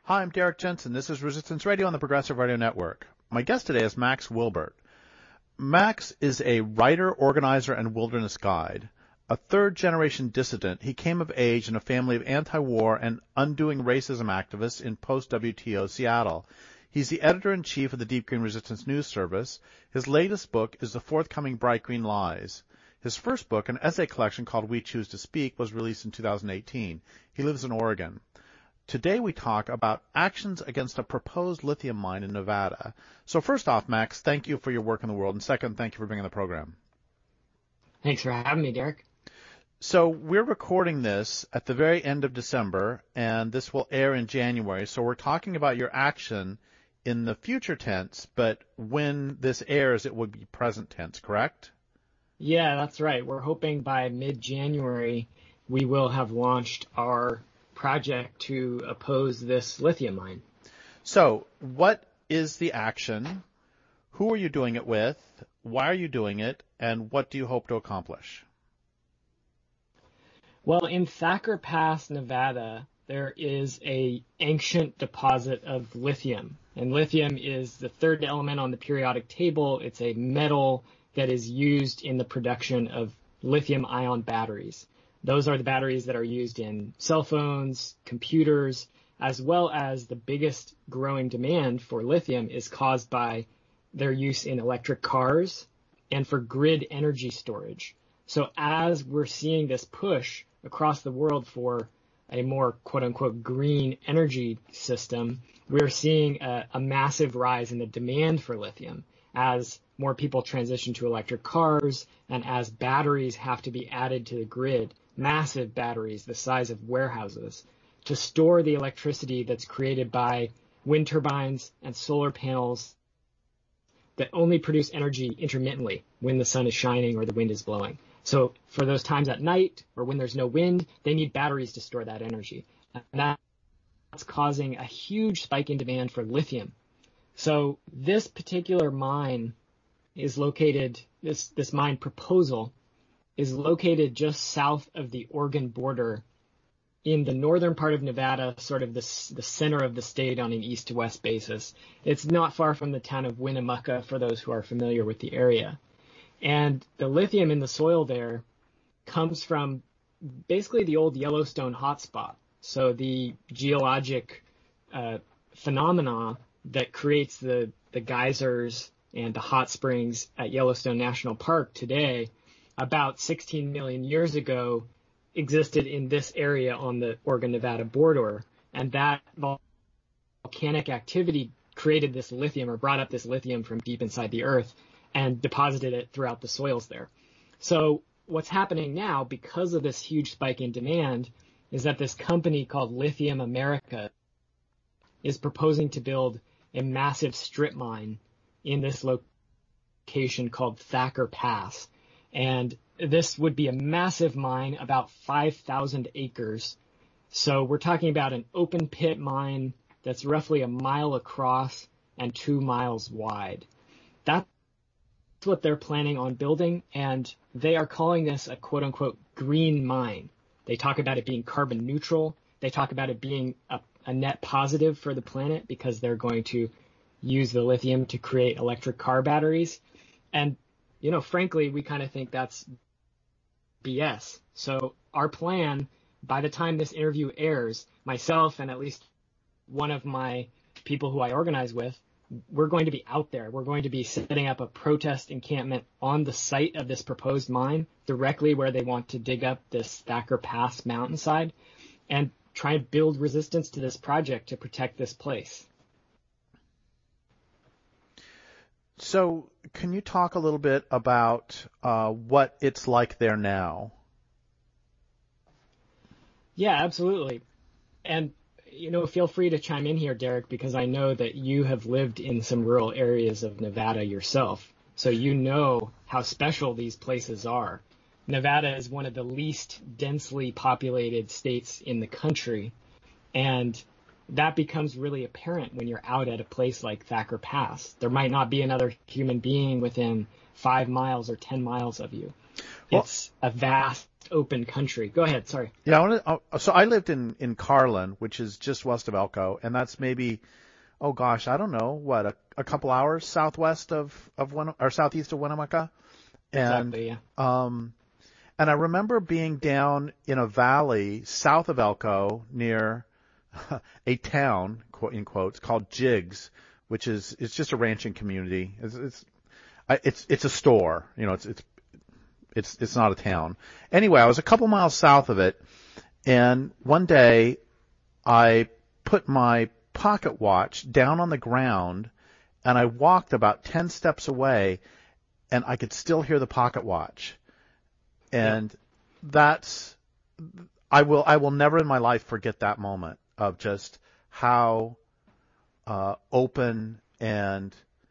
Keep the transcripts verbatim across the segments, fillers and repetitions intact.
Hi, I'm Derek Jensen. This is Resistance Radio on the Progressive Radio Network. My guest today is Max Wilbert. Max is a writer, organizer, and wilderness guide. A third-generation dissident, he came of age in a family of anti-war and undoing racism activists in post-W T O Seattle. He's the editor-in-chief of the Deep Green Resistance News Service. His latest book is the forthcoming Bright Green Lies. His first book, an essay collection called We Choose to Speak, was released in two thousand eighteen. He lives in Oregon. Today we talk about actions against a proposed lithium mine in Nevada. So first off, Max, thank you for your work in the world. And second, thank you for being on the program. Thanks for having me, Derek. So we're recording this at the very end of December, and this will air in January. So we're talking about your action in the future tense, but when this airs, it would be present tense, correct? Yeah, that's right. We're hoping by mid-January we will have launched our project to oppose this lithium mine. So what is the action? Who are you doing it with? Why are you doing it? And what do you hope to accomplish? Well, in Thacker Pass, Nevada, there is a ancient deposit of lithium. And lithium is the third element on the periodic table. It's a metal that is used in the production of lithium-ion batteries. Those are the batteries that are used in cell phones, computers, as well as the biggest growing demand for lithium is caused by their use in electric cars and for grid energy storage. So as we're seeing this push across the world for a more quote-unquote green energy system, we're seeing a, a massive rise in the demand for lithium as more people transition to electric cars and as batteries have to be added to the grid. Massive batteries the size of warehouses to store the electricity that's created by wind turbines and solar panels that only produce energy intermittently when the sun is shining or the wind is blowing. So for those times at night or when there's no wind, they need batteries to store that energy. And that's causing a huge spike in demand for lithium. So this particular mine is located, this, this mine proposal is located just south of the Oregon border in the northern part of Nevada, sort of the, the center of the state on an east to west basis. It's not far from the town of Winnemucca for those who are familiar with the area. And the lithium in the soil there comes from basically the old Yellowstone hotspot. So the geologic uh, phenomena that creates the, the geysers and the hot springs at Yellowstone National Park today about sixteen million years ago existed in this area on the Oregon-Nevada border. And that volcanic activity created this lithium or brought up this lithium from deep inside the earth and deposited it throughout the soils there. So what's happening now because of this huge spike in demand is that this company called Lithium America is proposing to build a massive strip mine in this location called Thacker Pass. And this would be a massive mine, about five thousand acres. So we're talking about an open pit mine that's roughly a mile across and two miles wide. That's what they're planning on building, and they are calling this a quote-unquote green mine. They talk about it being carbon neutral. They talk about it being a, a net positive for the planet because they're going to use the lithium to create electric car batteries. And you know, frankly, we kind of think that's B S. So our plan, by the time this interview airs, myself and at least one of my people who I organize with, we're going to be out there. We're going to be setting up a protest encampment on the site of this proposed mine, directly where they want to dig up this Thacker Pass mountainside, and try and build resistance to this project to protect this place. So can you talk a little bit about uh, what it's like there now? Yeah, absolutely. And, you know, feel free to chime in here, Derek, because I know that you have lived in some rural areas of Nevada yourself. So you know how special these places are. Nevada is one of the least densely populated states in the country. And that becomes really apparent when you're out at a place like Thacker Pass. There might not be another human being within five miles or ten miles of you. Well, it's a vast open country. Go ahead. Sorry. Yeah. I wanna, uh, so I lived in, in Carlin, which is just west of Elko, and that's maybe, oh gosh, I don't know, what, a, a couple hours southwest of, of Win- or southeast of Winnemucca. And, Exactly, yeah. um, and I remember being down in a valley south of Elko near a town, quote, in quotes, called Jigs, which is, it's just a ranching community. It's, it's, I- it's, it's a store, you know, it's, it's, it's, it's not a town. Anyway, I was a couple miles south of it, and one day I put my pocket watch down on the ground, and I walked about ten steps away, and I could still hear the pocket watch. And yeah. that's, I will, I will never in my life forget that moment of just how uh, open and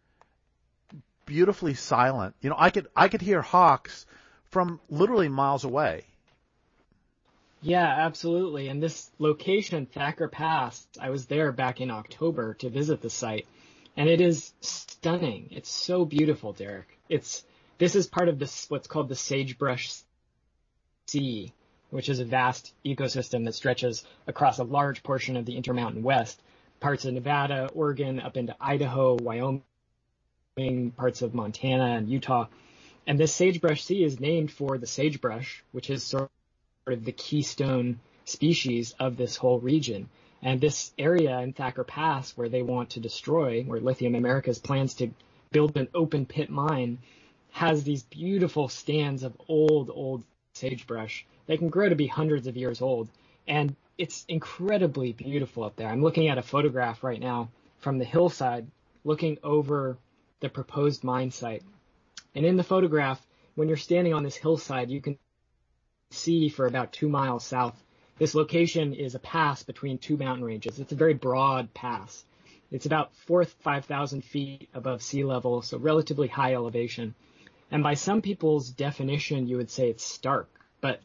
beautifully silent. You know, I could, I could hear hawks from literally miles away. Yeah, absolutely. And this location, Thacker Pass, I was there back in October to visit the site, and it is stunning. It's so beautiful, Derek. It's, this is part of this, what's called the Sagebrush Sea, which is a vast ecosystem that stretches across a large portion of the Intermountain West, parts of Nevada, Oregon, up into Idaho, Wyoming, parts of Montana and Utah. And this Sagebrush Sea is named for the sagebrush, which is sort of the keystone species of this whole region. And this area in Thacker Pass, where they want to destroy, where Lithium Americas plans to build an open pit mine, has these beautiful stands of old, old sagebrush. They can grow to be hundreds of years old. And it's incredibly beautiful up there. I'm looking at a photograph right now from the hillside, looking over the proposed mine site. And in the photograph, when you're standing on this hillside, you can see for about two miles south, this location is a pass between two mountain ranges. It's a very broad pass. It's about four, five thousand feet above sea level, so relatively high elevation. And by some people's definition, you would say it's stark. But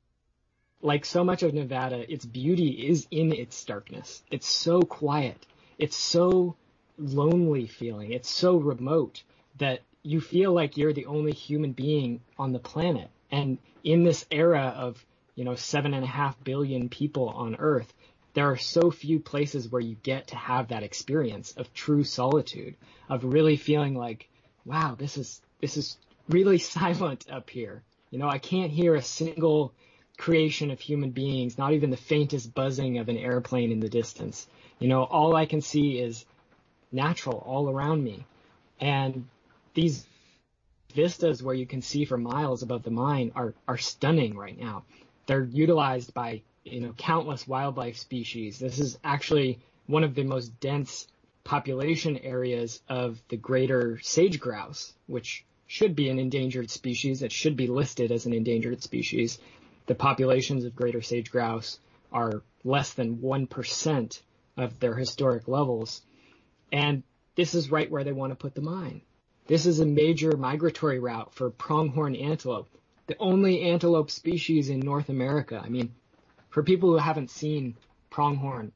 like so much of Nevada, its beauty is in its starkness. It's so quiet. It's so lonely feeling. It's so remote that you feel like you're the only human being on the planet. And in this era of, you know, seven and a half billion people on Earth, there are so few places where you get to have that experience of true solitude, of really feeling like, wow, this is, this is really silent up here. You know, I can't hear a single creation of human beings, not even the faintest buzzing of an airplane in the distance. You know, all I can see is natural all around me. And these vistas where you can see for miles above the mine are, are stunning right now. They're utilized by, you know, countless wildlife species. This is actually one of the most dense population areas of the greater sage grouse, which should be an endangered species. It should be listed as an endangered species. The populations of greater sage grouse are less than one percent of their historic levels. And this is right where they want to put the mine. This is a major migratory route for pronghorn antelope, the only antelope species in North America. I mean, for people who haven't seen pronghorn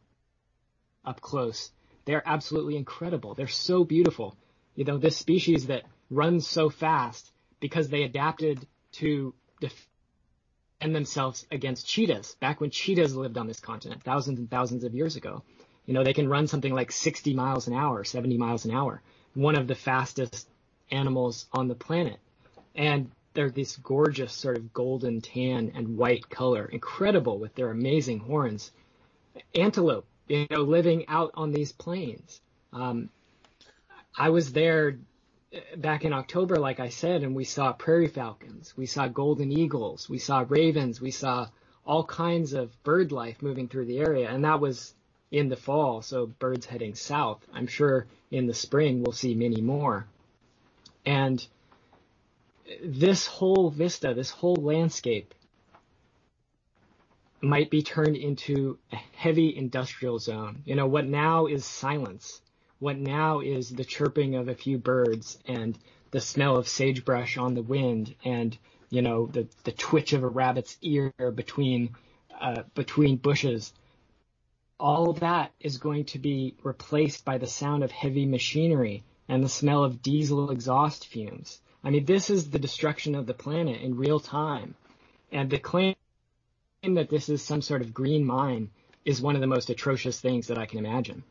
up close, they're absolutely incredible. They're so beautiful. You know, this species that runs so fast because they adapted to defend themselves against cheetahs back when cheetahs lived on this continent thousands and thousands of years ago. You know, they can run something like sixty miles an hour, seventy miles an hour, one of the fastest animals on the planet. And they're this gorgeous sort of golden tan and white color, incredible with their amazing horns. Antelope, you know, living out on these plains. Um, I was there back in October, like I said, and we saw prairie falcons, we saw golden eagles, we saw ravens, we saw all kinds of bird life moving through the area. And that was in the fall, so birds heading south. I'm sure in the spring we'll see many more. And this whole vista, this whole landscape might be turned into a heavy industrial zone. You know, what now is silence, what now is the chirping of a few birds and the smell of sagebrush on the wind and, you know, the, the twitch of a rabbit's ear between, uh, between bushes. All of that is going to be replaced by the sound of heavy machinery and the smell of diesel exhaust fumes. I mean, this is the destruction of the planet in real time. And the claim that this is some sort of green mine is one of the most atrocious things that I can imagine.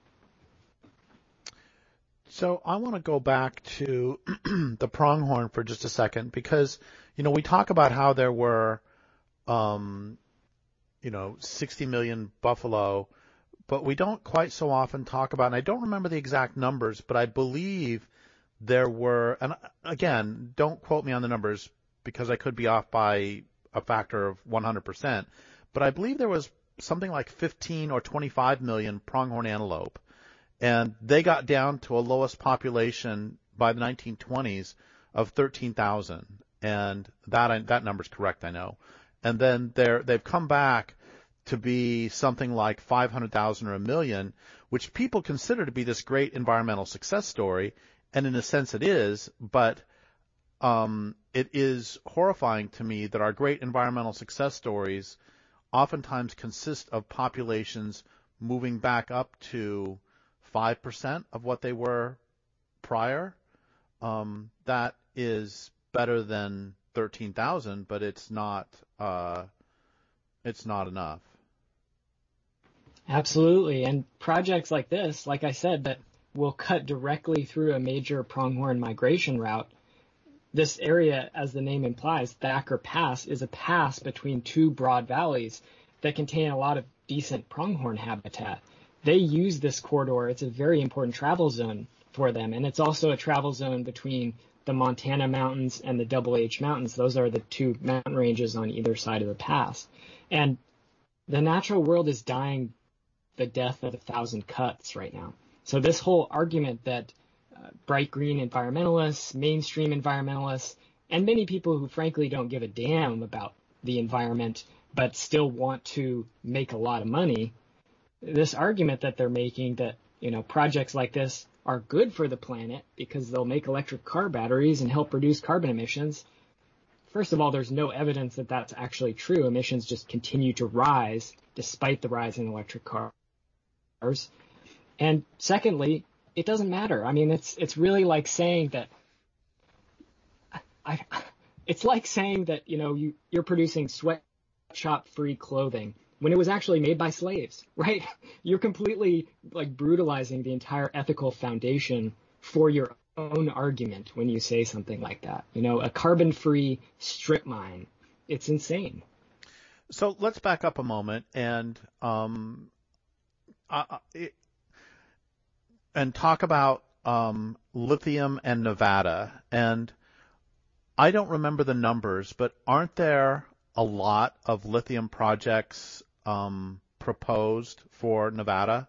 So I want to go back to the pronghorn for just a second because, you know, we talk about how there were, um, you know, sixty million buffalo, but we don't quite so often talk about, and I don't remember the exact numbers, but I believe there were, and again, don't quote me on the numbers because I could be off by a factor of one hundred percent, but I believe there was something like fifteen or twenty-five million pronghorn antelope. And they got down to a lowest population by the nineteen twenties of thirteen thousand. And that that number's correct, I know. And then they're, they've come back to be something like five hundred thousand or a million, which people consider to be this great environmental success story. And in a sense it is, but um, it is horrifying to me that our great environmental success stories oftentimes consist of populations moving back up to five percent of what they were prior. Um, that is better than thirteen thousand, but it's not, uh, it's not enough. Absolutely. And projects like this, like I said, that will cut directly through a major pronghorn migration route. This area, as the name implies, Thacker Pass, is a pass between two broad valleys that contain a lot of decent pronghorn habitat. They use this corridor. It's a very important travel zone for them. And it's also a travel zone between the Montana Mountains and the Double H Mountains. Those are the two mountain ranges on either side of the pass. And the natural world is dying the death of a thousand cuts right now. So this whole argument that uh, bright green environmentalists, mainstream environmentalists, and many people who frankly don't give a damn about the environment but still want to make a lot of money, this argument that they're making that, you know, projects like this are good for the planet because they'll make electric car batteries and help reduce carbon emissions. First of all, there's no evidence that that's actually true. Emissions just continue to rise despite the rise in electric cars. And secondly, it doesn't matter. I mean, it's it's really like saying that I, it's like saying that, you know, you, you're producing sweatshop-free clothing when it was actually made by slaves, right? You're completely like brutalizing the entire ethical foundation for your own argument when you say something like that. You know, a carbon-free strip mine. It's insane. So let's back up a moment and um, uh, it, and talk about um, lithium and Nevada. And I don't remember the numbers, but aren't there a lot of lithium projects um, proposed for Nevada?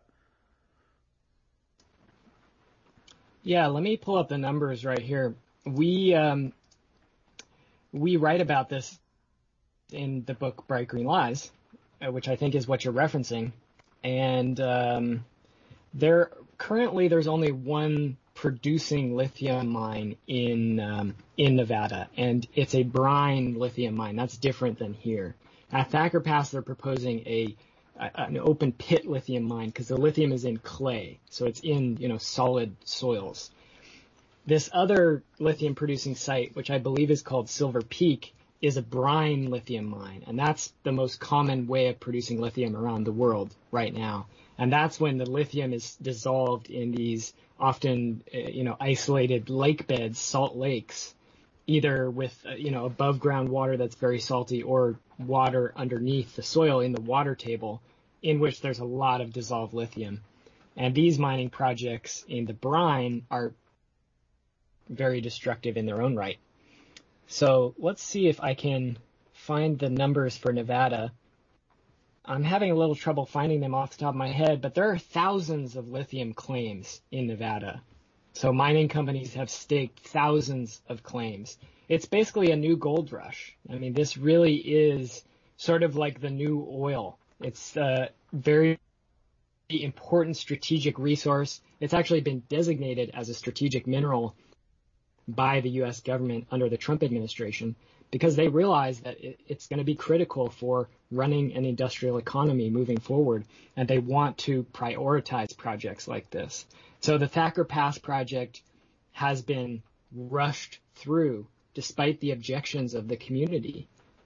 Yeah, let me pull up the numbers right here. We um, we write about this in the book Bright Green Lies, uh, which I think is what you're referencing. And um, there currently there's only one producing lithium mine in um, in Nevada, and it's a brine lithium mine. That's different than here. At Thacker Pass, they're proposing a, a an open pit lithium mine because the lithium is in clay, so it's in, you know, solid soils. This other lithium producing site, which I believe is called Silver Peak, is a brine lithium mine, and that's the most common way of producing lithium around the world right now. And that's when the lithium is dissolved in these often, uh, you know, isolated lake beds, salt lakes, either with, uh, you know, above ground water that's very salty or water underneath the soil in the water table in which there's a lot of dissolved lithium. And these mining projects in the brine are very destructive in their own right. So let's see if I can find the numbers for Nevada. I'm having a little trouble finding them off the top of my head, but there are thousands of lithium claims in Nevada. So mining companies have staked thousands of claims. It's basically a new gold rush. I mean, this really is sort of like the new oil. It's a very important strategic resource. It's actually been designated as a strategic mineral by the U S government under the Trump administration because they realize that it, it's going to be critical for running an industrial economy moving forward, and they want to prioritize projects like this. So the Thacker Pass project has been rushed through despite the objections of the community.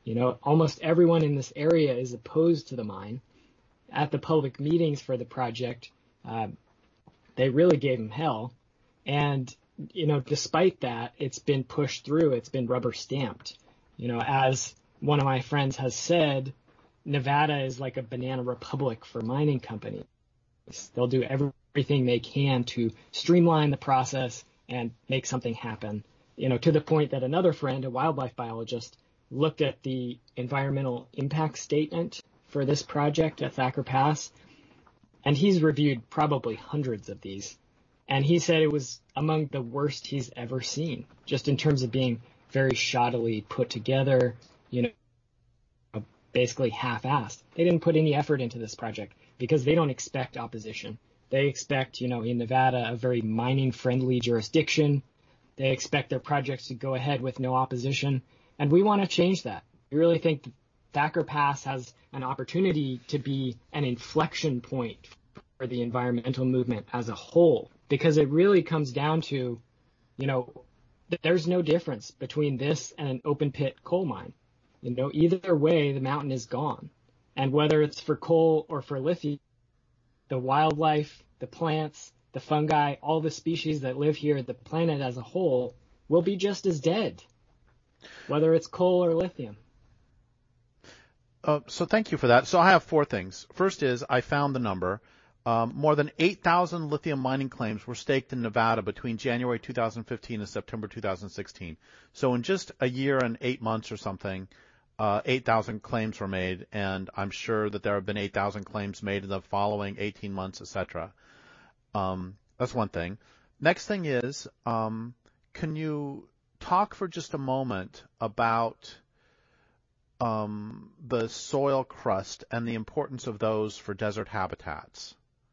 You know, almost everyone in this area is opposed to the mine. At the public meetings for the project, uh, they really gave him hell. And, you know, despite that, it's been pushed through. It's been rubber stamped. You know, as one of my friends has said, Nevada is like a banana republic for mining companies. They'll do everything they can to streamline the process and make something happen. You know, to the point that another friend, a wildlife biologist, looked at the environmental impact statement for this project at Thacker Pass, and he's reviewed probably hundreds of these. And he said it was among the worst he's ever seen, just in terms of being very shoddily put together, you know, basically half-assed. They didn't put any effort into this project because they don't expect opposition. They expect, you know, in Nevada, a very mining-friendly jurisdiction. They expect their projects to go ahead with no opposition. And we want to change that. We really think Thacker Pass has an opportunity to be an inflection point for the environmental movement as a whole, because it really comes down to, you know, there's no difference between this and an open pit coal mine. You know, either way, the mountain is gone. And whether it's for coal or for lithium, the wildlife, the plants, the fungi, all the species that live here, the planet as a whole, will be just as dead, whether it's coal or lithium. Uh, so thank you for that. So I have four things. First is I found the number. Um, more than eight thousand lithium mining claims were staked in Nevada between January two thousand fifteen and September two thousand sixteen. So in just a year and eight months or something, uh, eight thousand claims were made, and I'm sure that there have been eight thousand claims made in the following eighteen months, et cetera. Um, that's one thing. Next thing is, um, can you talk for just a moment about um, the soil crust and the importance of those for desert habitats?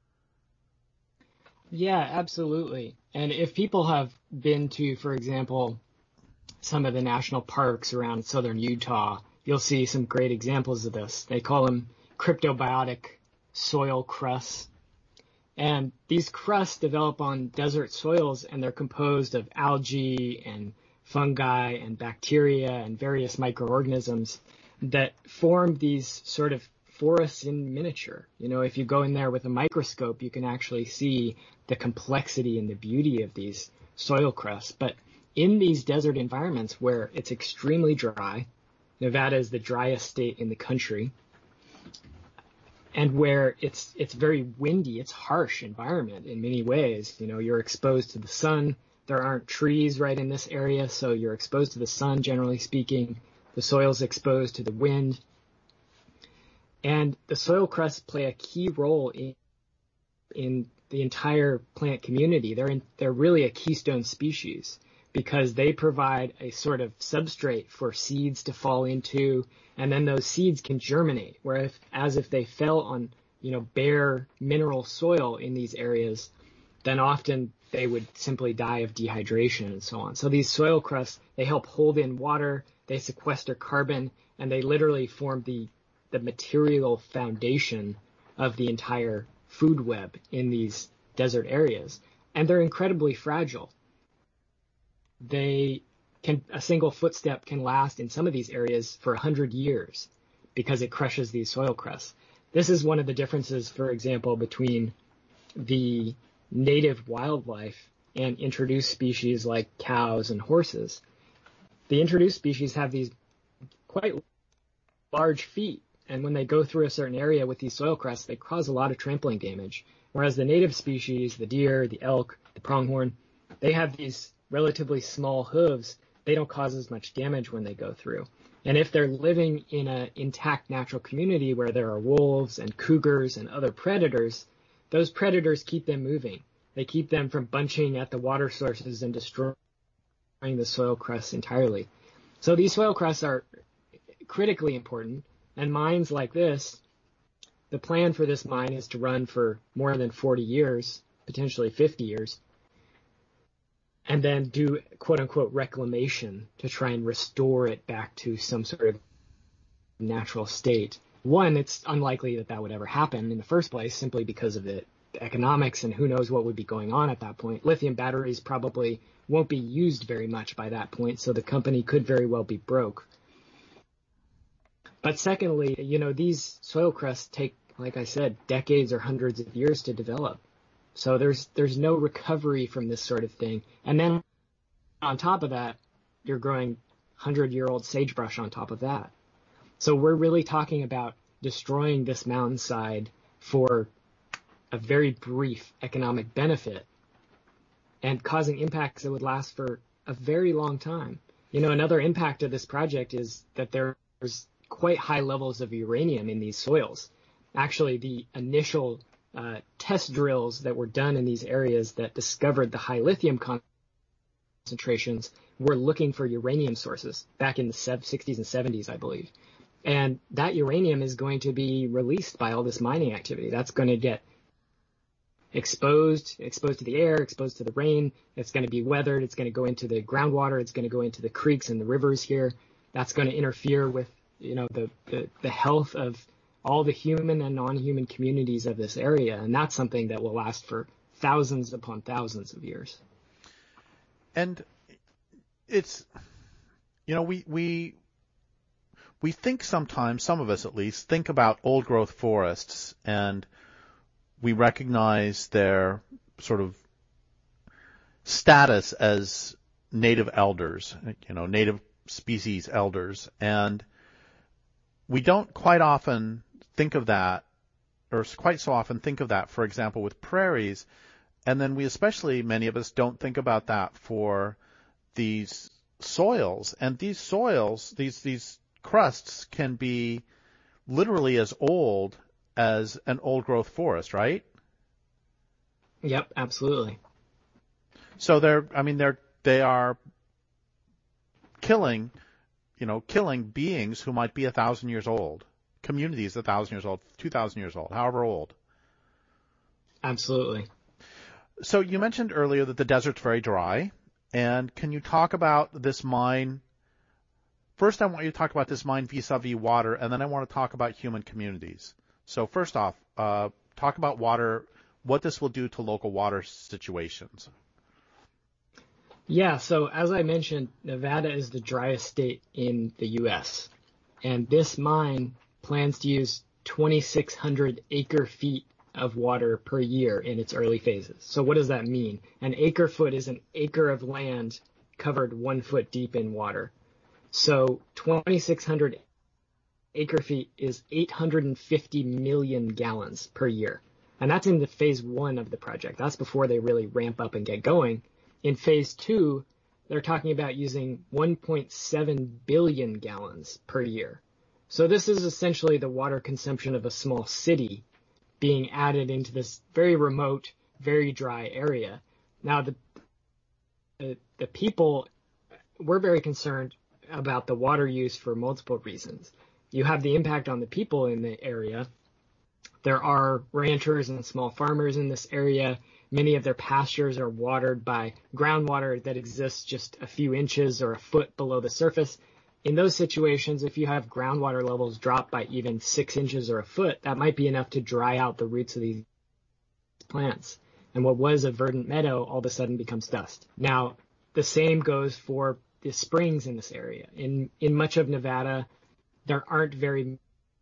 Yeah, absolutely. And if people have been to, for example, some of the national parks around southern Utah, you'll see some great examples of this. They call them cryptobiotic soil crusts. And these crusts develop on desert soils, and they're composed of algae and fungi and bacteria and various microorganisms that form these sort of forests in miniature. You know, if you go in there with a microscope, you can actually see the complexity and the beauty of these soil crusts. But in these desert environments where it's extremely dry, Nevada is the driest state in the country, and where it's it's very windy, it's harsh environment in many ways. You know, you're exposed to the sun. There aren't trees right in this area, so you're exposed to the sun, generally speaking. The soil's exposed to the wind. And the soil crusts play a key role in, in the entire plant community. They're in, they're really a keystone species because they provide a sort of substrate for seeds to fall into, and then those seeds can germinate. Whereas, as if they fell on, you know, bare mineral soil in these areas, then often they would simply die of dehydration and so on. So these soil crusts, they help hold in water, they sequester carbon, and they literally form the the material foundation of the entire food web in these desert areas. And they're incredibly fragile. They can, a single footstep can last in some of these areas for a hundred years because it crushes these soil crusts. This is one of the differences, for example, between the native wildlife and introduced species like cows and horses. The introduced species have these quite large feet, and when they go through a certain area with these soil crusts, they cause a lot of trampling damage. Whereas the native species, the deer, the elk, the pronghorn, they have these relatively small hooves. They don't cause as much damage when they go through. And if they're living in an intact natural community where there are wolves and cougars and other predators, those predators keep them moving. They keep them from bunching at the water sources and destroying the soil crusts entirely. So these soil crusts are critically important. And mines like this, the plan for this mine is to run for more than forty years, potentially fifty years, and then do quote-unquote reclamation to try and restore it back to some sort of natural state. One, it's unlikely that that would ever happen in the first place simply because of the economics and who knows what would be going on at that point. Lithium batteries probably won't be used very much by that point, so the company could very well be broke. But secondly, you know, these soil crusts take, like I said, decades or hundreds of years to develop. So there's there's no recovery from this sort of thing. And then on top of that, you're growing hundred-year-old sagebrush on top of that. So we're really talking about destroying this mountainside for a very brief economic benefit and causing impacts that would last for a very long time. You know, another impact of this project is that there's quite high levels of uranium in these soils. Actually, the initial uh, test drills that were done in these areas that discovered the high lithium concentrations were looking for uranium sources back in the sixties and seventies, I believe. And that uranium is going to be released by all this mining activity. That's going to get exposed, exposed to the air, exposed to the rain. It's going to be weathered. It's going to go into the groundwater. It's going to go into the creeks and the rivers here. That's going to interfere with, you know, the, the, the health of all the human and non-human communities of this area. And that's something that will last for thousands upon thousands of years. And it's, you know, we, we, we think sometimes, some of us at least, think about old growth forests, and we recognize their sort of status as native elders, you know, native species elders. And we don't quite often think of that, or quite so often think of that, for example, with prairies. And then we especially, many of us, don't think about that for these soils. And these soils, these, these crusts can be literally as old as an old growth forest, right? Yep, absolutely. So they're, I mean, they're, they are killing, you know, killing beings who might be a thousand years old, communities a thousand years old, two thousand years old, however old. Absolutely. So you mentioned earlier that the desert's very dry, and can you talk about this mine? First, I want you to talk about this mine vis-a-vis water, and then I want to talk about human communities. So first off, uh, talk about water, what this will do to local water situations. Yeah, so as I mentioned, Nevada is the driest state in the U S, and this mine plans to use twenty-six hundred acre feet of water per year in its early phases. So what does that mean? An acre foot is an acre of land covered one foot deep in water. So twenty-six hundred acre feet is eight hundred fifty million gallons per year. And that's in the phase one of the project. That's before they really ramp up and get going. In phase two, they're talking about using one point seven billion gallons per year. So this is essentially the water consumption of a small city being added into this very remote, very dry area. Now, the, the, the people, we're very concerned about the water use for multiple reasons. You have the impact on the people in the area. There are ranchers and small farmers in this area. Many of their pastures are watered by groundwater that exists just a few inches or a foot below the surface. In those situations, if you have groundwater levels drop by even six inches or a foot, that might be enough to dry out the roots of these plants. And what was a verdant meadow all of a sudden becomes dust. Now, the same goes for the springs in this area. In in much of Nevada, there aren't very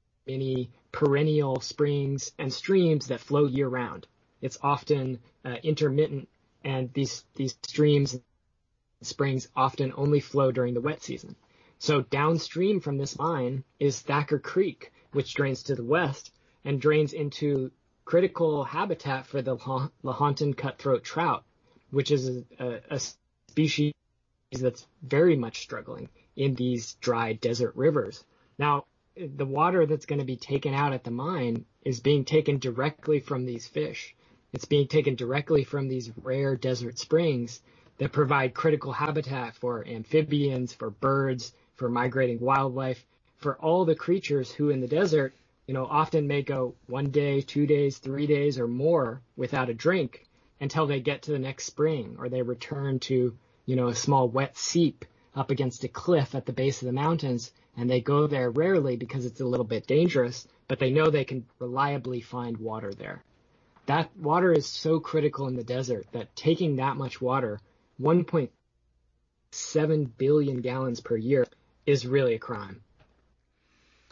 many perennial springs and streams that flow year-round. It's often uh, intermittent, and these these streams and springs often only flow during the wet season. So downstream from this mine is Thacker Creek, which drains to the west and drains into critical habitat for the Lahontan cutthroat trout, which is a, a, a species that's very much struggling in these dry desert rivers. Now, the water that's going to be taken out at the mine is being taken directly from these fish. It's being taken directly from these rare desert springs that provide critical habitat for amphibians, for birds, for migrating wildlife, for all the creatures who in the desert, you know, often may go one day, two days, three days or more without a drink until they get to the next spring, or they return to, you know, a small wet seep up against a cliff at the base of the mountains, and they go there rarely because it's a little bit dangerous, but they know they can reliably find water there. That water is so critical in the desert that taking that much water, one point seven billion gallons per year, is really a crime.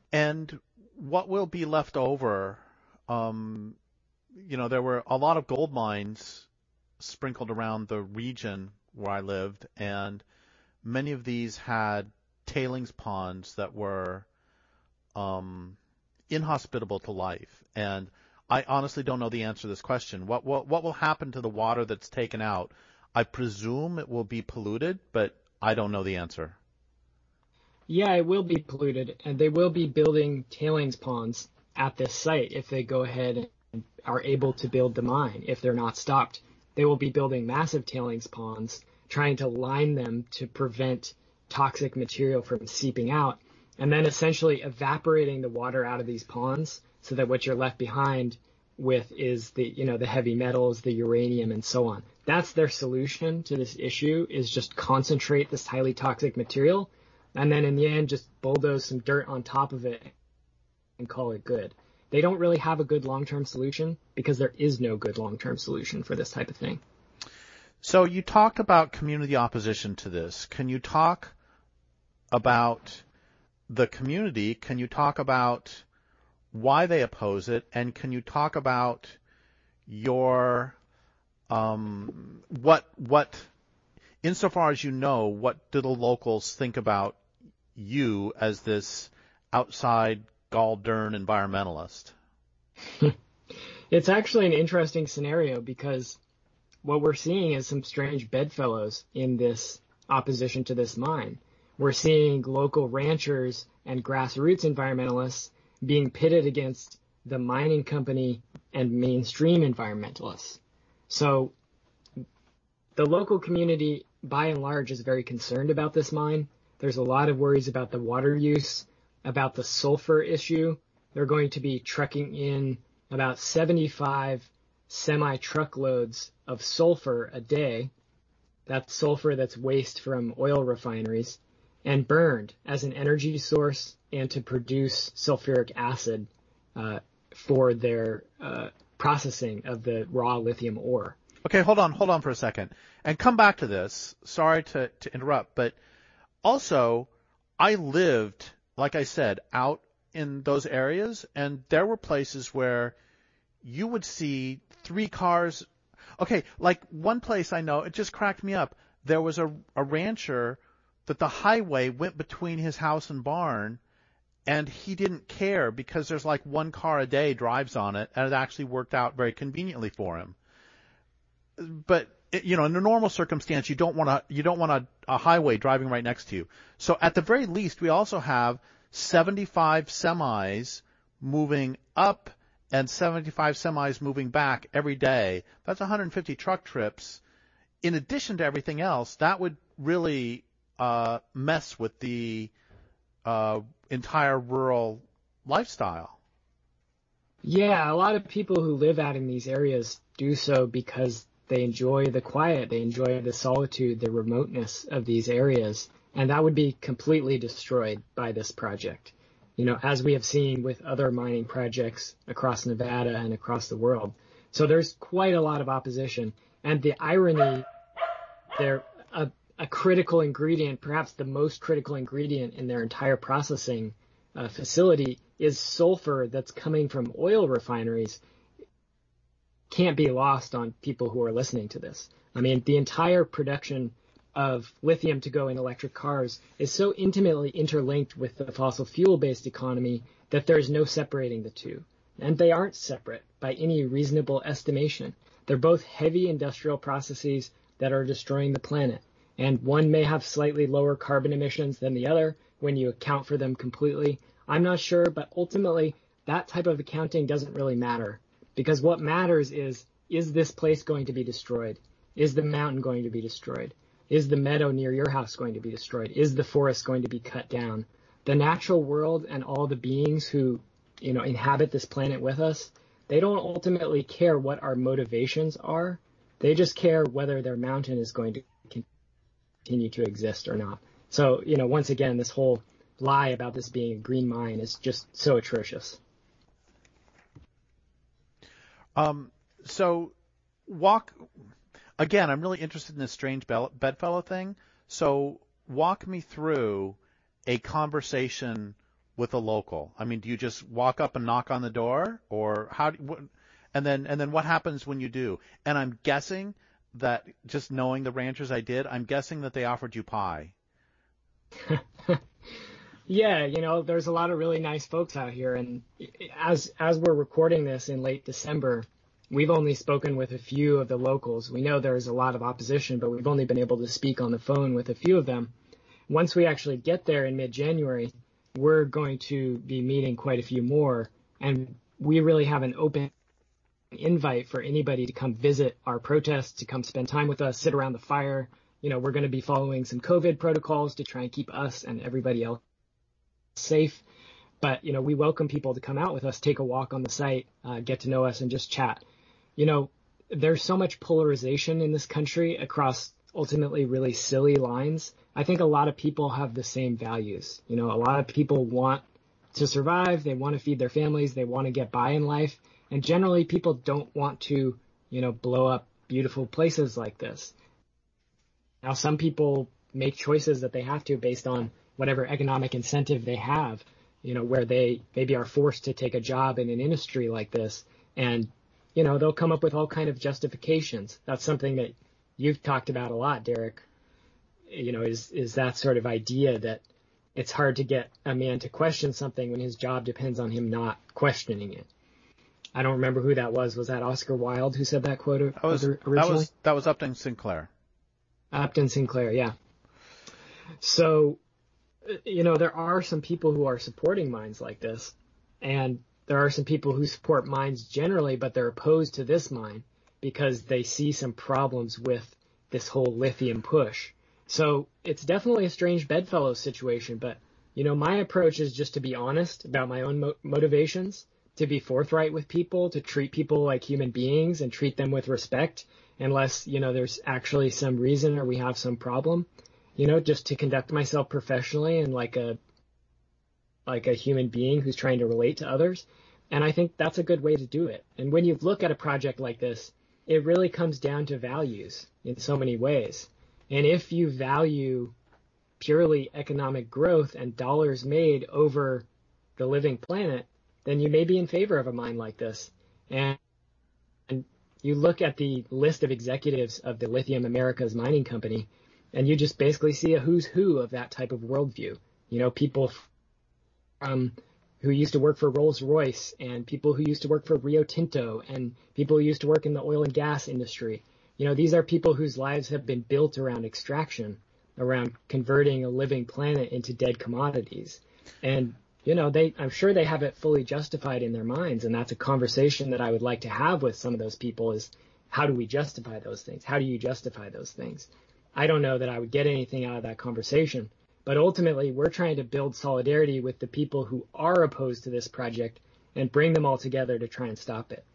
And what will be left over, um, you know, there were a lot of gold mines sprinkled around the region where I lived, and many of these had tailings ponds that were um, inhospitable to life. And I honestly don't know the answer to this question. What, what what will happen to the water that's taken out? I presume it will be polluted, but I don't know the answer. Yeah, it will be polluted, and they will be building tailings ponds at this site if they go ahead and are able to build the mine, if they're not stopped. They will be building massive tailings ponds, trying to line them to prevent toxic material from seeping out, and then essentially evaporating the water out of these ponds so that what you're left behind with is the, you know, the heavy metals, the uranium, and so on. That's their solution to this issue, is just concentrate this highly toxic material, and then in the end just bulldoze some dirt on top of it and call it good. They don't really have a good long-term solution because there is no good long-term solution for this type of thing. So you talked about community opposition to this. Can you talk about the community? Can you talk about why they oppose it? And can you talk about your um, what what insofar as you know, what do the locals think about you as this outside Gall Dern environmentalist? It's actually an interesting scenario because what we're seeing is some strange bedfellows in this opposition to this mine. We're seeing local ranchers and grassroots environmentalists being pitted against the mining company and mainstream environmentalists. So the local community, by and large, is very concerned about this mine. There's a lot of worries about the water use, about the sulfur issue. They're going to be trucking in about seventy-five semi-truckloads of sulfur a day. That's sulfur that's waste from oil refineries, and burned as an energy source and to produce sulfuric acid uh, for their uh, processing of the raw lithium ore. Okay, hold on, hold on for a second. And come back to this. Sorry to, to interrupt, but also I lived, like I said, out in those areas, and there were places where you would see three cars. Okay, like one place I know, it just cracked me up. There was a, a rancher that the highway went between his house and barn, and he didn't care because there's like one car a day drives on it, and it actually worked out very conveniently for him. But it, you know, in a normal circumstance, you don't want a you don't want a, a highway driving right next to you. So at the very least, we also have seventy-five semis moving up and seventy-five semis moving back every day. That's one hundred fifty truck trips. In addition to everything else, that would really uh, mess with the uh, entire rural lifestyle. Yeah, a lot of people who live out in these areas do so because they enjoy the quiet, they enjoy the solitude, the remoteness of these areas, and that would be completely destroyed by this project. You know, as we have seen with other mining projects across Nevada and across the world. So there's quite a lot of opposition, and the irony, they're a, a critical ingredient, perhaps the most critical ingredient in their entire processing uh, facility, is sulfur that's coming from oil refineries. Can't be lost on people who are listening to this. I mean, the entire production of lithium to go in electric cars is so intimately interlinked with the fossil fuel-based economy that there's no separating the two. And they aren't separate by any reasonable estimation. They're both heavy industrial processes that are destroying the planet. And one may have slightly lower carbon emissions than the other when you account for them completely. I'm not sure, but ultimately that type of accounting doesn't really matter. Because what matters is, is this place going to be destroyed? Is the mountain going to be destroyed? Is the meadow near your house going to be destroyed? Is the forest going to be cut down? The natural world and all the beings who, you know, inhabit this planet with us, they don't ultimately care what our motivations are. They just care whether their mountain is going to continue to exist or not. So, you know, once again, this whole lie about this being a green mine is just so atrocious. Um, so walk, again, I'm really interested in this strange bedfellow thing. So walk me through a conversation with a local? I mean, do you just walk up and knock on the door, or how? Do, what, and then and then what happens when you do? And I'm guessing that, just knowing the ranchers I did, I'm guessing that they offered you pie. Yeah, you know, there's a lot of really nice folks out here, and as as we're recording this in late December, we've only spoken with a few of the locals. We know there's a lot of opposition, but we've only been able to speak on the phone with a few of them. Once we actually get there in mid-January, we're going to be meeting quite a few more, and we really have an open invite for anybody to come visit our protests, to come spend time with us, sit around the fire. You know, we're going to be following some COVID protocols to try and keep us and everybody else safe. But, you know, we welcome people to come out with us, take a walk on the site, uh, get to know us, and just chat. You know, there's so much polarization in this country across ultimately really silly lines. I think a lot of people have the same values. You know, a lot of people want to survive. They want to feed their families. They want to get by in life. And generally, people don't want to, you know, blow up beautiful places like this. Now, some people make choices that they have to based on whatever economic incentive they have, you know, where they maybe are forced to take a job in an industry like this. And, you know, they'll come up with all kind of justifications. That's something that you've talked about a lot, Derek, you know, is, is that sort of idea that it's hard to get a man to question something when his job depends on him not questioning it. I don't remember who that was. Was that Oscar Wilde who said that quote that was, originally? That was, that was Upton Sinclair. Upton Sinclair, yeah. So, you know, there are some people who are supporting mines like this, and there are some people who support mines generally, but they're opposed to this mine because they see some problems with this whole lithium push. So it's definitely a strange bedfellow situation, but, you know, my approach is just to be honest about my own mo- motivations, to be forthright with people, to treat people like human beings and treat them with respect, unless, you know, there's actually some reason or we have some problem, you know, just to conduct myself professionally and like a, like a human being who's trying to relate to others. And I think that's a good way to do it. And when you look at a project like this, it really comes down to values in so many ways. And if you value purely economic growth and dollars made over the living planet, then you may be in favor of a mine like this. And, and you look at the list of executives of the Lithium Americas Mining Company, and you just basically see a who's who of that type of worldview. You know, people from who used to work for Rolls-Royce, and people who used to work for Rio Tinto, and people who used to work in the oil and gas industry. You know, these are people whose lives have been built around extraction, around converting a living planet into dead commodities. And, you know, they, I'm sure they have it fully justified in their minds. And that's a conversation that I would like to have with some of those people is, how do we justify those things? How do you justify those things? I don't know that I would get anything out of that conversation. But ultimately, we're trying to build solidarity with the people who are opposed to this project and bring them all together to try and stop it.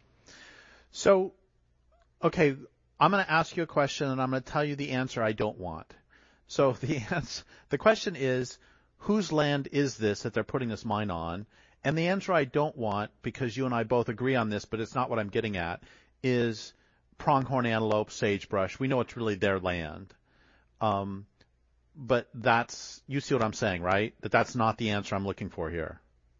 So, okay, I'm going to ask you a question, and I'm going to tell you the answer I don't want. So the answer, the question is, whose land is this that they're putting this mine on? And the answer I don't want, because you and I both agree on this, but it's not what I'm getting at, is pronghorn antelope, sagebrush. We know it's really their land. Um, but that's, you see what I'm saying, right? That that's not the answer I'm looking for here.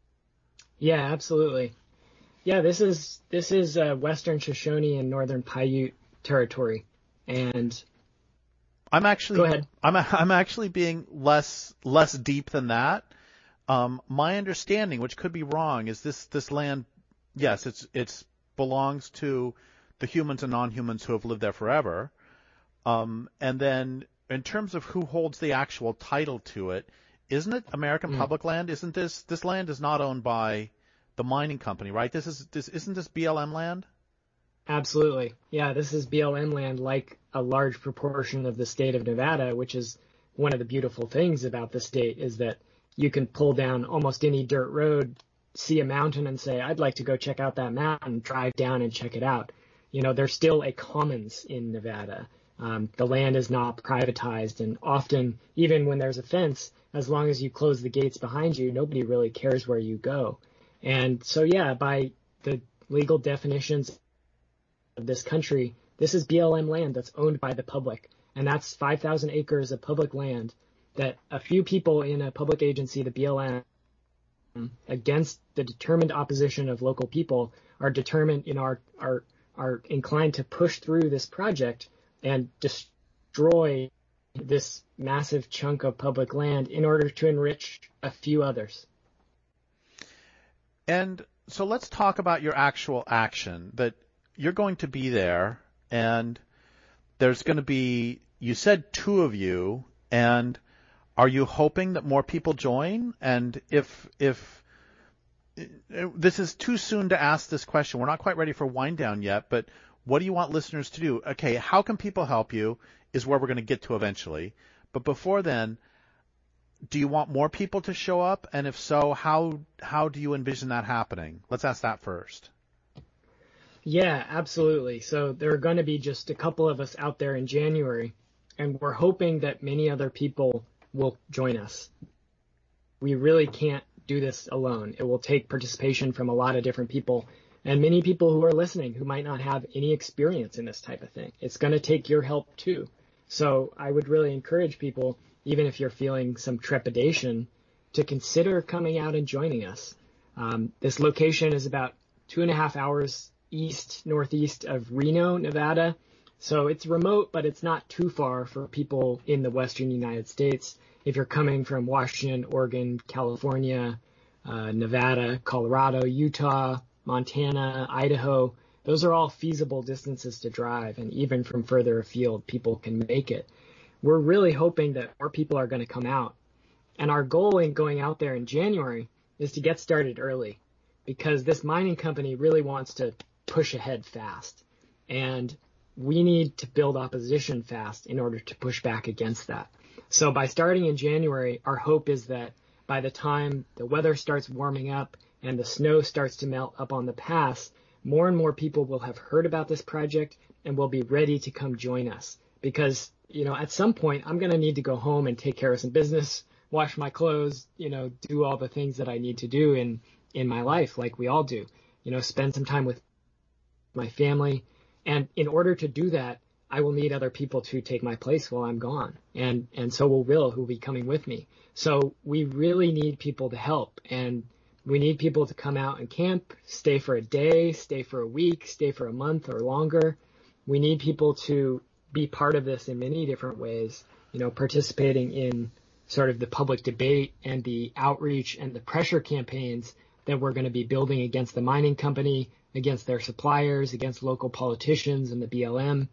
Yeah, absolutely. Yeah, this is this is uh, Western Shoshone and Northern Paiute territory, and I'm actually go ahead. I'm I'm actually being less less deep than that. Um, my understanding, which could be wrong, is this this land, yes, it's it's belongs to the humans and non-humans who have lived there forever, um, and then. In terms of who holds the actual title to it, isn't it American mm. public land? Isn't this this land is not owned by the mining company, right? This is this isn't this B L M land? Absolutely. Yeah, this is B L M land, like a large proportion of the state of Nevada, which is one of the beautiful things about the state is that you can pull down almost any dirt road, see a mountain and say, I'd like to go check out that mountain, drive down and check it out. You know, there's still a commons in Nevada. Um, the land is not privatized, and often, even when there's a fence, as long as you close the gates behind you, nobody really cares where you go. And so, yeah, by the legal definitions of this country, this is B L M land that's owned by the public, and that's five thousand acres of public land that a few people in a public agency, the B L M, against the determined opposition of local people are determined, you know, are, are, are inclined to push through this project and destroy this massive chunk of public land in order to enrich a few others. And so let's talk about your actual action, that you're going to be there, and there's going to be, you said two of you, and are you hoping that more people join? And if, if, this is too soon to ask this question, we're not quite ready for wind down yet, but what do you want listeners to do? Okay, how can people help you is where we're going to get to eventually. But before then, do you want more people to show up? And if so, how how do you envision that happening? Let's ask that first. Yeah, absolutely. So there are going to be just a couple of us out there in January, and we're hoping that many other people will join us. We really can't do this alone. It will take participation from a lot of different people, and many people who are listening who might not have any experience in this type of thing. It's going to take your help too. So I would really encourage people, even if you're feeling some trepidation, to consider coming out and joining us. Um, this location is about two and a half hours east, northeast of Reno, Nevada. So it's remote, but it's not too far for people in the western United States. If you're coming from Washington, Oregon, California, uh, Nevada, Colorado, Utah, Montana, Idaho, those are all feasible distances to drive. And even from further afield, people can make it. We're really hoping that more people are going to come out. And our goal in going out there in January is to get started early, because this mining company really wants to push ahead fast. And we need to build opposition fast in order to push back against that. So by starting in January, our hope is that by the time the weather starts warming up and the snow starts to melt up on the pass, more and more people will have heard about this project and will be ready to come join us. Because, you know, at some point, I'm going to need to go home and take care of some business, wash my clothes, you know, do all the things that I need to do in, in my life, like we all do, you know, spend some time with my family. And in order to do that, I will need other people to take my place while I'm gone. And, and so will Will, who will be coming with me. So we really need people to help. And we need people to come out and camp, stay for a day, stay for a week, stay for a month or longer. We need people to be part of this in many different ways, you know, participating in sort of the public debate and the outreach and the pressure campaigns that we're going to be building against the mining company, against their suppliers, against local politicians and the B L M.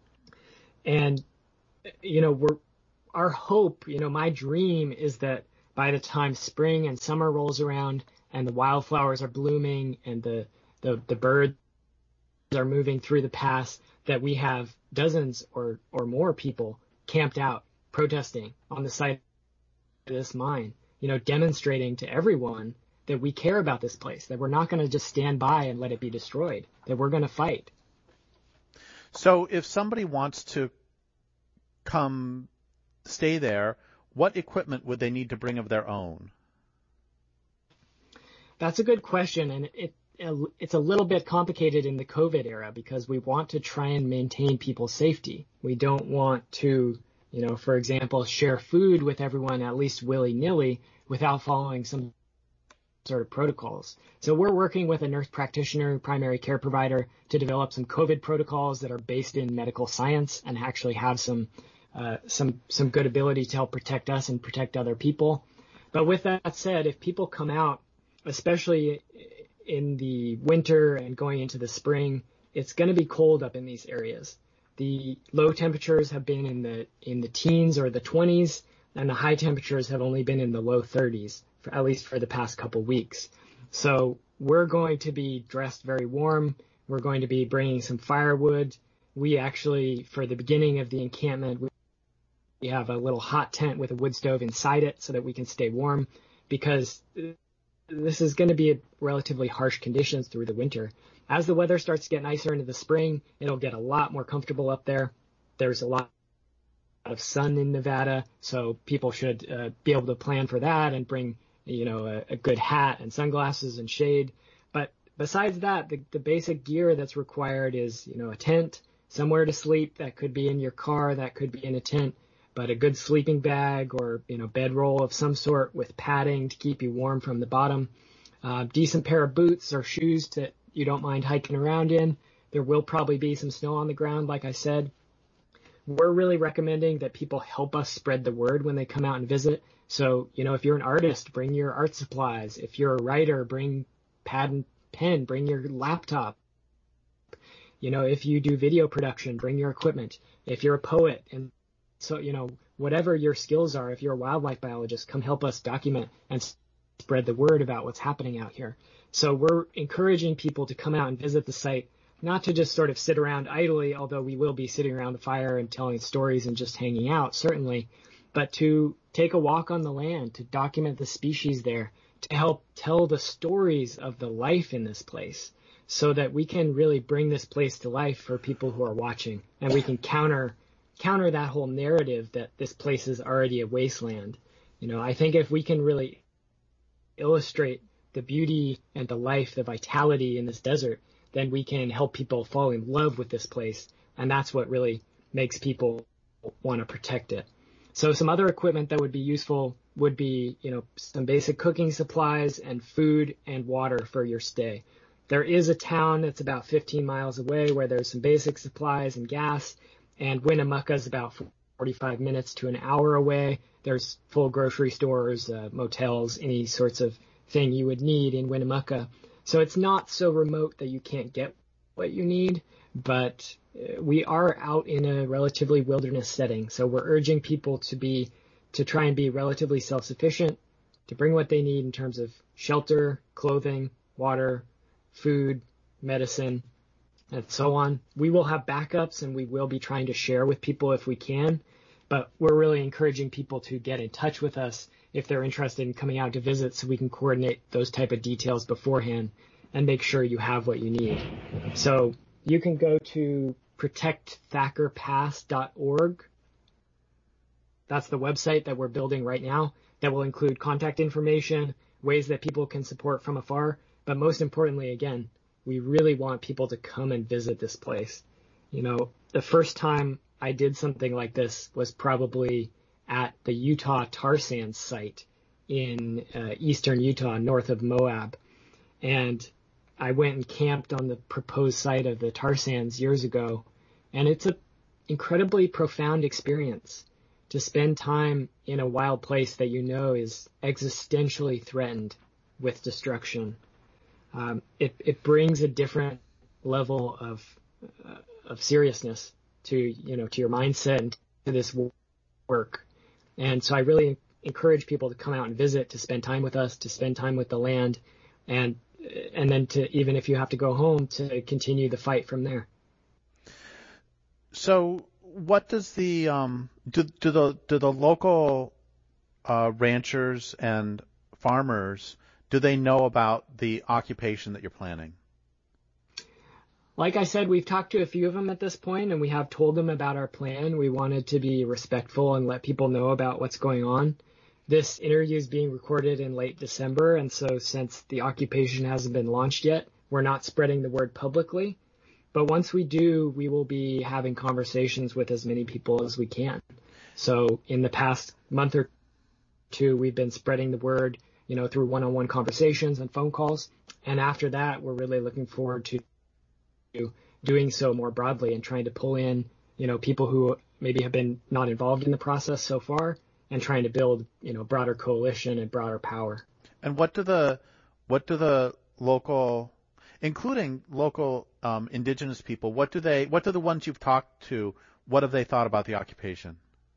And, you know, we're, our hope, you know, my dream is that by the time spring and summer rolls around and the wildflowers are blooming and the, the, the birds are moving through the pass, that we have dozens or, or more people camped out protesting on the site of this mine, you know, demonstrating to everyone that we care about this place, that we're not going to just stand by and let it be destroyed, that we're going to fight. So if somebody wants to come stay there, what equipment would they need to bring of their own? That's a good question, and it, it's a little bit complicated in the COVID era because we want to try and maintain people's safety. We don't want to, you know, for example, share food with everyone at least willy-nilly without following some sort of protocols. So we're working with a nurse practitioner, primary care provider to develop some COVID protocols that are based in medical science and actually have some uh, some some good ability to help protect us and protect other people. But with that said, if people come out, especially in the winter and going into the spring, it's going to be cold up in these areas. The low temperatures have been in the in the teens or the twenties, and the high temperatures have only been in the low thirties, for, at least for the past couple weeks. So we're going to be dressed very warm. We're going to be bringing some firewood. We actually, for the beginning of the encampment, we have a little hot tent with a wood stove inside it so that we can stay warm, because this is going to be relatively harsh conditions through the winter. As the weather starts to get nicer into the spring, it'll get a lot more comfortable up there. There's a lot of sun in Nevada, so people should uh, be able to plan for that and bring, you know, a, a good hat and sunglasses and shade. But besides that, the, the basic gear that's required is, you know, a tent, somewhere to sleep. That could be in your car, that could be in a tent. but a good sleeping bag or, you know, bedroll of some sort with padding to keep you warm from the bottom, uh, decent pair of boots or shoes that you don't mind hiking around in. There will probably be some snow on the ground, like I said. We're really recommending that people help us spread the word when they come out and visit. So, you know, if you're an artist, bring your art supplies. If you're a writer, bring pad and pen, bring your laptop. You know, if you do video production, bring your equipment. If you're a poet, and so, you know, whatever your skills are, if you're a wildlife biologist, come help us document and spread the word about what's happening out here. So we're encouraging people to come out and visit the site, not to just sort of sit around idly, although we will be sitting around the fire and telling stories and just hanging out, certainly, but to take a walk on the land, to document the species there, to help tell the stories of the life in this place so that we can really bring this place to life for people who are watching, and we can counter counter that whole narrative that this place is already a wasteland. You know, I think if we can really illustrate the beauty and the life, the vitality in this desert, then we can help people fall in love with this place. And that's what really makes people want to protect it. So some other equipment that would be useful would be, you know, some basic cooking supplies and food and water for your stay. There is a town that's about fifteen miles away where there's some basic supplies and gas, and Winnemucca is about forty-five minutes to an hour away. There's full grocery stores, uh, motels, any sorts of thing you would need in Winnemucca. So it's not so remote that you can't get what you need, but we are out in a relatively wilderness setting. So we're urging people to be, to try and be relatively self-sufficient, to bring what they need in terms of shelter, clothing, water, food, medicine, and so on. We will have backups and we will be trying to share with people if we can, but we're really encouraging people to get in touch with us if they're interested in coming out to visit so we can coordinate those type of details beforehand and make sure you have what you need. So you can go to protect thacker pass dot org. That's the website that we're building right now that will include contact information, ways that people can support from afar. But most importantly, again, we really want people to come and visit this place. You know, the first time I did something like this was probably at the Utah tar sands site in uh, eastern Utah, north of Moab. And I went and camped on the proposed site of the tar sands years ago. And it's an incredibly profound experience to spend time in a wild place that you know is existentially threatened with destruction. Um, it, it brings a different level of uh, of seriousness to, you know, to your mindset and to this work. And so I really encourage people to come out and visit, to spend time with us, to spend time with the land, and and then to, even if you have to go home, to continue the fight from there. So what does the um do, do the do the local uh, ranchers and farmers, do they know about the occupation that you're planning? Like I said, we've talked to a few of them at this point, and we have told them about our plan. We wanted to be respectful and let people know about what's going on. This interview is being recorded in late December, and so since the occupation hasn't been launched yet, we're not spreading the word publicly. But once we do, we will be having conversations with as many people as we can. So in the past month or two, we've been spreading the word, you know, through one-on-one conversations and phone calls. And after that, we're really looking forward to doing so more broadly and trying to pull in, you know, people who maybe have been not involved in the process so far, and trying to build, you know, broader coalition and broader power. And what do the what do the local, including local um, indigenous people, what do they what do the ones you've talked to, what have they thought about the occupation?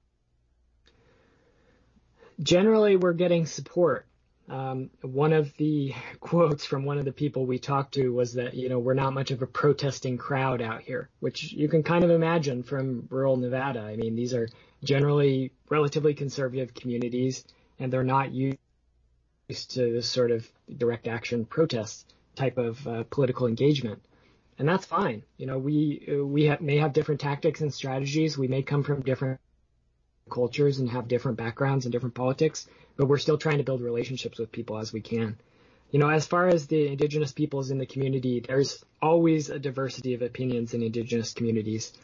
Generally, we're getting support. Um, one of the quotes from one of the people we talked to was that, you know, we're not much of a protesting crowd out here, which you can kind of imagine from rural Nevada. I mean, these are generally relatively conservative communities, and they're not used to this sort of direct action protest type of uh, political engagement. And that's fine. You know, we, we ha- may have different tactics and strategies. We may come from different cultures and have different backgrounds and different politics, but we're still trying to build relationships with people as we can. You know, as far as the indigenous peoples in the community, there's always a diversity of opinions in indigenous communities.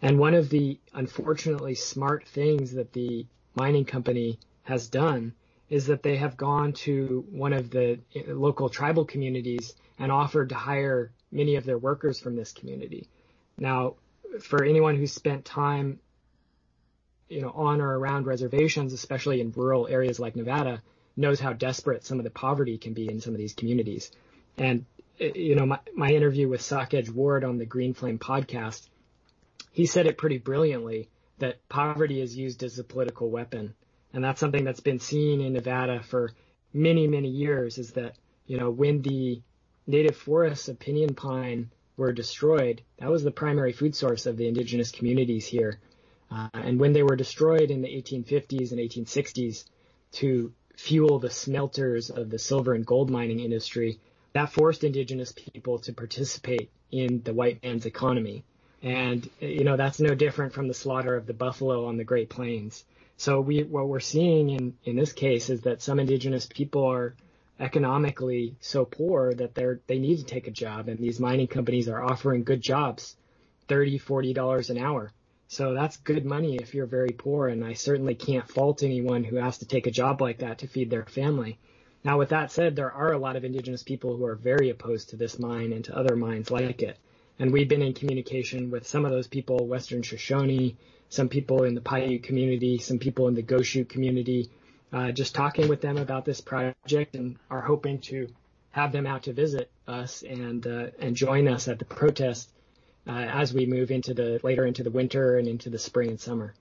And one of the unfortunately smart things that the mining company has done is that they have gone to one of the local tribal communities and offered to hire many of their workers from this community. Now, for anyone who's spent time, you know, on or around reservations, especially in rural areas like Nevada, knows how desperate some of the poverty can be in some of these communities. And, you know, my, my interview with Sockedge Ward on the Green Flame podcast, he said it pretty brilliantly that poverty is used as a political weapon. And that's something that's been seen in Nevada for many, many years, is that, you know, when the native forests of pinyon pine were destroyed, that was the primary food source of the indigenous communities here. Uh, and when they were destroyed in the eighteen fifties and eighteen sixties to fuel the smelters of the silver and gold mining industry, that forced indigenous people to participate in the white man's economy. And, you know, that's no different from the slaughter of the buffalo on the Great Plains. So we, what we're seeing in, in this case is that some indigenous people are economically so poor that they're, they need to take a job, and these mining companies are offering good jobs, thirty, forty dollars an hour. So that's good money if you're very poor, and I certainly can't fault anyone who has to take a job like that to feed their family. Now, with that said, there are a lot of indigenous people who are very opposed to this mine and to other mines like it. And we've been in communication with some of those people, Western Shoshone, some people in the Paiute community, some people in the Goshute community, uh, just talking with them about this project, and are hoping to have them out to visit us and uh, and join us at the protest uh, as we move into the later into the winter and into the spring and summer.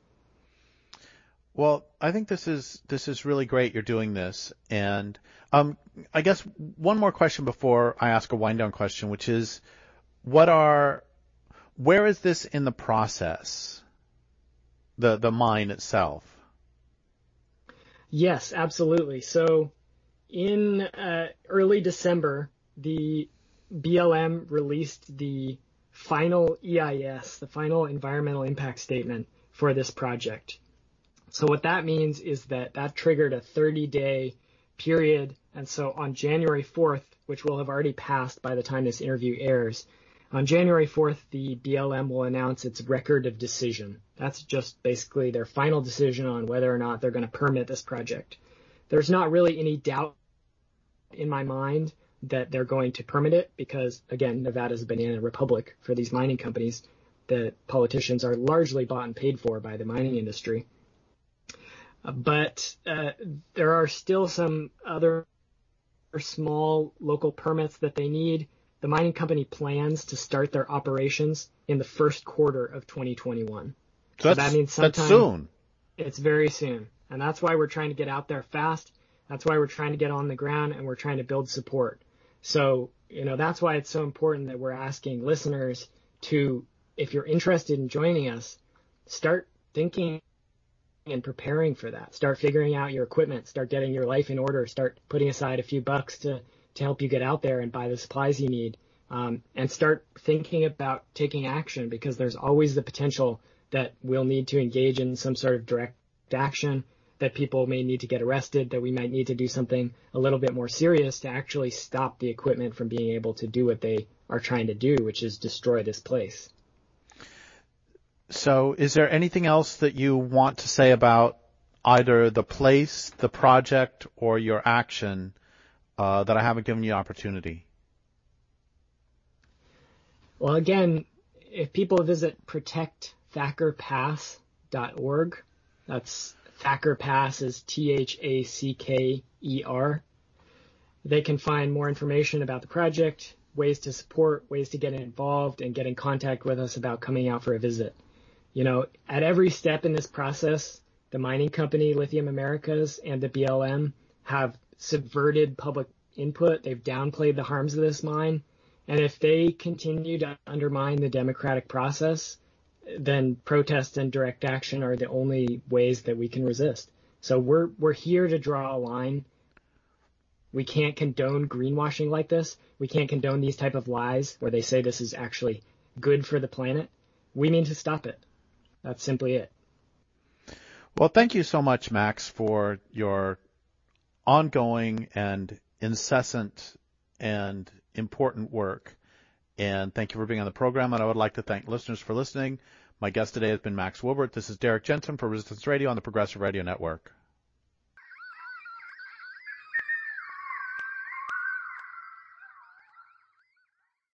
Well, I think this is this is really great you're doing this. And um, I guess one more question before I ask a wind down question, which is, what are, where is this in the process, the the mine itself? Yes, absolutely. So in uh, early December, the B L M released the final E I S, the final environmental impact statement for this project. So what that means is that that triggered a thirty-day period. And so on January fourth, which will have already passed by the time this interview airs, on January fourth, the B L M will announce its record of decision. That's just basically their final decision on whether or not they're going to permit this project. There's not really any doubt in my mind that they're going to permit it because, again, Nevada's a banana republic for these mining companies. The politicians are largely bought and paid for by the mining industry. But uh, there are still some other small local permits that they need. The mining company plans to start their operations in the first quarter of twenty twenty-one. So, so that's, that means sometime, that's soon. It's very soon. And that's why we're trying to get out there fast. That's why we're trying to get on the ground, and we're trying to build support. So, you know, that's why it's so important that we're asking listeners to, if you're interested in joining us, start thinking and preparing for that. Start figuring out your equipment, start getting your life in order, start putting aside a few bucks to, to help you get out there and buy the supplies you need, um, and start thinking about taking action, because there's always the potential that we'll need to engage in some sort of direct action, that people may need to get arrested, that we might need to do something a little bit more serious to actually stop the equipment from being able to do what they are trying to do, which is destroy this place. So is there anything else that you want to say about either the place, the project, or your action uh, that I haven't given you opportunity? Well, again, if people visit protect thacker pass dot org, that's Thacker Pass is T H A C K E R, they can find more information about the project, ways to support, ways to get involved, and get in contact with us about coming out for a visit. You know, at every step in this process, the mining company, Lithium Americas, and the B L M have subverted public input. They've downplayed the harms of this mine. And if they continue to undermine the democratic process, then protest and direct action are the only ways that we can resist. So we're we're here to draw a line. We can't condone greenwashing like this. We can't condone these type of lies where they say this is actually good for the planet. We mean to stop it. That's simply it. Well, thank you so much, Max, for your ongoing and incessant and important work. And thank you for being on the program. And I would like to thank listeners for listening. My guest today has been Max Wilbert. This is Derek Jensen for Resistance Radio on the Progressive Radio Network.